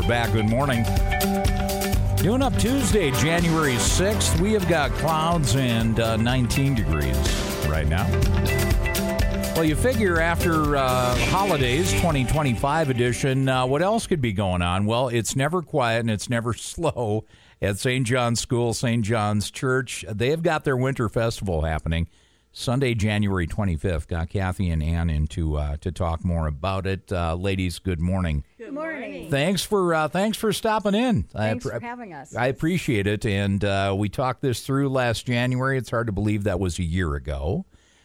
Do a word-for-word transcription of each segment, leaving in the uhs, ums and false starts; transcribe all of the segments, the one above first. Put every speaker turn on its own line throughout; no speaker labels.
back. Good morning. Doing up Tuesday, January sixth. We have got clouds and uh, nineteen degrees right now. Well, you figure after uh, holidays, twenty twenty-five edition, uh, what else could be going on? Well, it's never quiet and it's never slow at Saint John's School, Saint John's Church. They have got their winter festival happening Sunday, January twenty-fifth. Got Kathy and Ann in to, uh, to talk more about it. Uh, ladies, good morning.
Good morning.
Thanks for uh, thanks for stopping in.
Thanks
I,
for having us.
I appreciate it. And uh, we talked this through last January. It's hard to believe that was a year ago.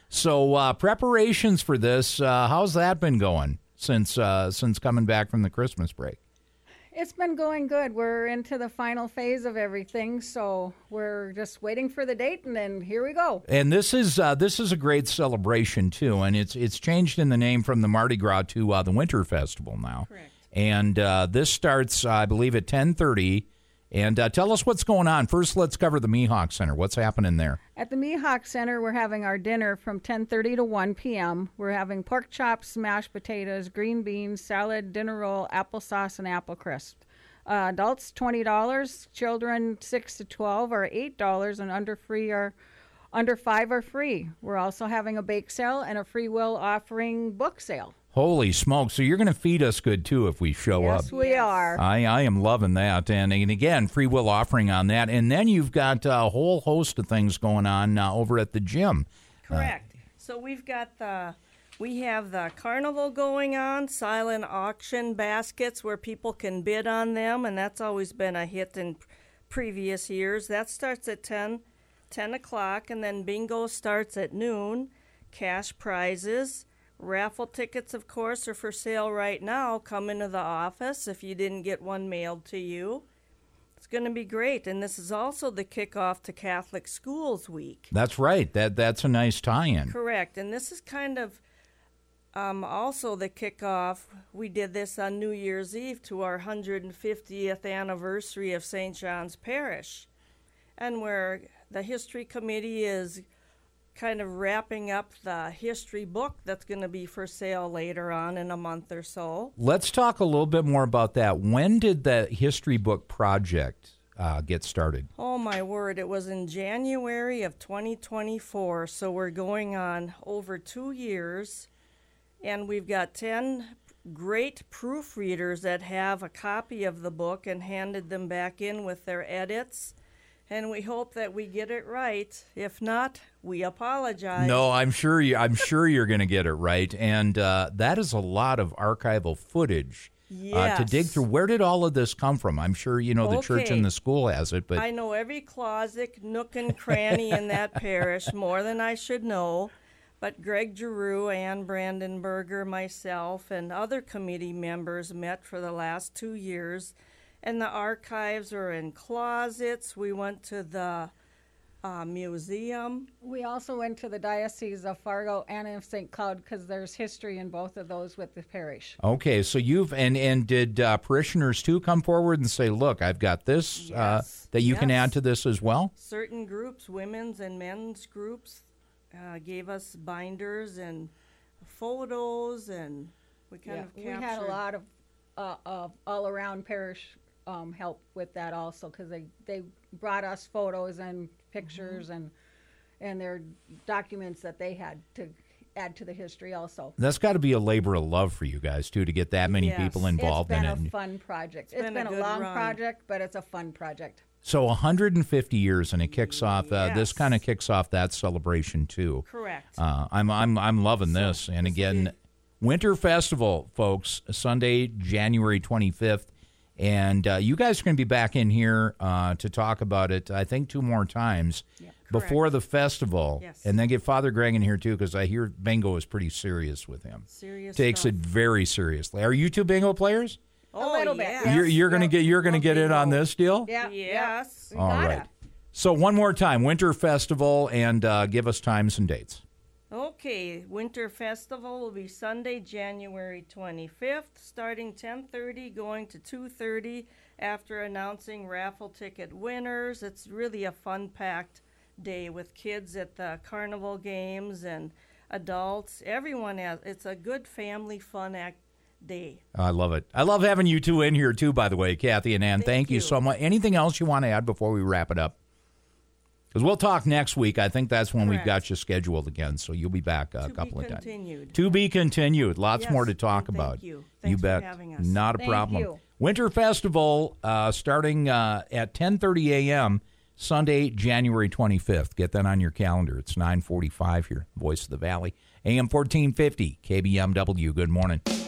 So uh, preparations for this, uh, how's that been going since uh, since coming back from the Christmas break?
It's been going good. We're into the final phase of everything, so we're just waiting for the date, and then here we go.
And this is uh, this is a great celebration too, and it's it's changed in the name from the Mardi Gras to uh, the Winter Festival now.
Correct.
And uh, this starts, uh, I believe, at ten thirty. And uh, tell us what's going on. First, let's cover the Mihawk Center. What's happening there?
At the Mihawk Center, we're having our dinner from ten thirty to one p.m. We're having pork chops, mashed potatoes, green beans, salad, dinner roll, applesauce, and apple crisp. Uh, adults, twenty dollars. Children, six to twelve are eight dollars, and under free are under five are free. We're also having a bake sale and a free will offering book sale.
Holy smokes. So you're going to feed us good, too, if we show
yes,
up.
Yes, we are.
I, I am loving that. And, and again, free will offering on that. And then you've got a whole host of things going on uh, over at the gym.
Correct. Uh, so we've got the, we have the carnival going on, silent auction baskets where people can bid on them, and that's always been a hit in previous years. That starts at ten, ten o'clock, and then bingo starts at noon, cash prizes. Raffle tickets, of course, are for sale right now. Come into the office if you didn't get one mailed to you. It's going to be great. And this is also the kickoff to Catholic Schools Week.
That's right. That That's a nice tie-in.
Correct. And this is kind of um, also the kickoff. We did this on New Year's Eve to our one hundred fiftieth anniversary of Saint John's Parish. And where the History Committee is kind of wrapping up the history book that's going to be for sale later on in a month or so.
Let's talk a little bit more about that. When did the history book project uh, get started?
Oh, my word. It was in January of twenty twenty-four, so we're going on over two years, and we've got ten great proofreaders that have a copy of the book and handed them back in with their edits. And we hope that we get it right. If not, we apologize.
No, I'm sure you. I'm sure you're going to get it right. And uh, that is a lot of archival footage
yes.
uh, to dig through. Where did all of this come from? I'm sure you know the
okay.
church and the school has it, but
I know every closet, nook, and cranny in that parish more than I should know. But Greg Giroux, Ann Brandenberger, myself, and other committee members met for the last two years. And the archives are in closets. We went to the uh, museum.
We also went to the Diocese of Fargo and of Saint Cloud because there's history in both of those with the parish.
Okay, so you've, and, and did uh, parishioners too come forward and say, look, I've got this
yes.
uh, that you
yes.
can add to this as well?
Certain groups, women's and men's groups, uh, gave us binders and photos, and we kind
yeah,
of captured.
We had a lot of, uh, of all-around parish Um, help with that also because they, they brought us photos and pictures mm-hmm. and and their documents that they had to add to the history also.
That's got to be a labor of love for you guys, too, to get that many
yes.
people involved in it.
It's been a fun project.
It's,
it's
been,
been
a,
a long
run.
project, but it's a fun project.
So one hundred fifty years, and it kicks off, uh,
yes.
this kind of kicks off that celebration, too.
Correct.
Uh, I'm, I'm, I'm loving this.
So,
and
this
again,
big.
Winter Festival, folks, Sunday, January twenty-fifth. And uh, you guys are going to be back in here uh, to talk about it, I think, two more times
yep.
before the festival.
Yes.
And then get Father Greg in here, too, because I hear bingo is pretty serious with him.
Serious
Takes
stuff.
it very seriously. Are you two bingo players?
Oh,
a little bit.
yes.
Yes.
You're, you're going to
Yep.
get you're going to get in on this deal?
Yeah.
Yes.
Yep.
All
Got
right.
it.
So one more time, Winter Festival, and uh, give us times and dates.
Okay, Winter Festival will be Sunday, January twenty-fifth, starting ten thirty, going to two thirty after announcing raffle ticket winners. It's really a fun-packed day with kids at the carnival games and adults. Everyone has, it's a good family fun act day.
I love it. I love having you two in here, too, by the way, Kathy and Ann. Thank,
Thank
you.
you
so much. Anything else you want to add before we wrap it up? Because we'll talk next week. I think that's when
Correct.
we've got you scheduled again, so you'll be back uh, a
To
couple
be
of times.
continued.
To be continued. Lots
Yes,
more to talk
and thank
about.
you.
you
Thanks for
bet.
having us.
Not a
Thank
problem.
you.
Winter Festival uh, starting uh, at ten thirty a.m. Sunday, January twenty-fifth. Get that on your calendar. It's nine forty-five here, Voice of the Valley. A M fourteen fifty, K B M W. Good morning.